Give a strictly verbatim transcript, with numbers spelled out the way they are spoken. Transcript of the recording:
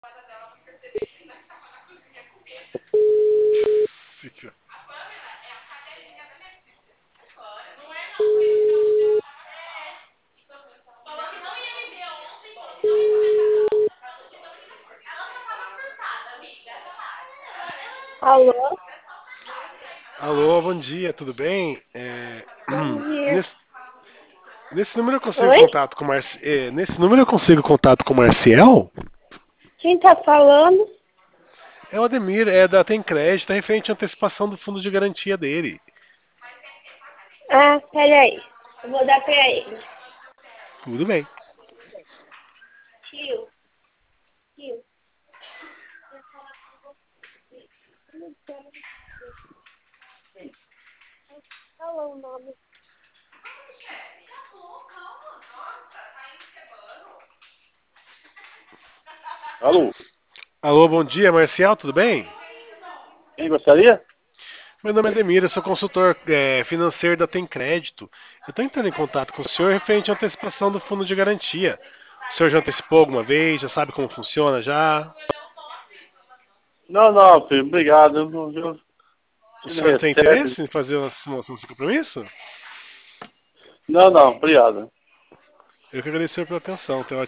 Fica. Alô? Alô, bom dia, tudo bem? É, Bom dia. nesse, nesse número eu consigo Oi? contato com o Marci... é, nesse número eu consigo contato com o Marcial? Quem tá falando? É o Ademir, é da Tem Crédito, é referente à antecipação do fundo de garantia dele. Ah, peraí. Eu vou dar pra ele. Tudo bem. Tio, tio. Fala o nome. Alô, Alô, bom dia, Marcial, tudo bem? quem gostaria? Meu nome é Ademir, eu sou consultor é, financeiro da Tem Crédito. Eu estou entrando em contato com o senhor referente à antecipação do fundo de garantia. O senhor já antecipou alguma vez? Já sabe como funciona já? Não, não, filho, obrigado. Eu, não- eu, O ele senhor não tem recebe. interesse em fazer uma simulação desse compromisso? Não, não, obrigado. Eu que agradeço pela atenção. Tenha uma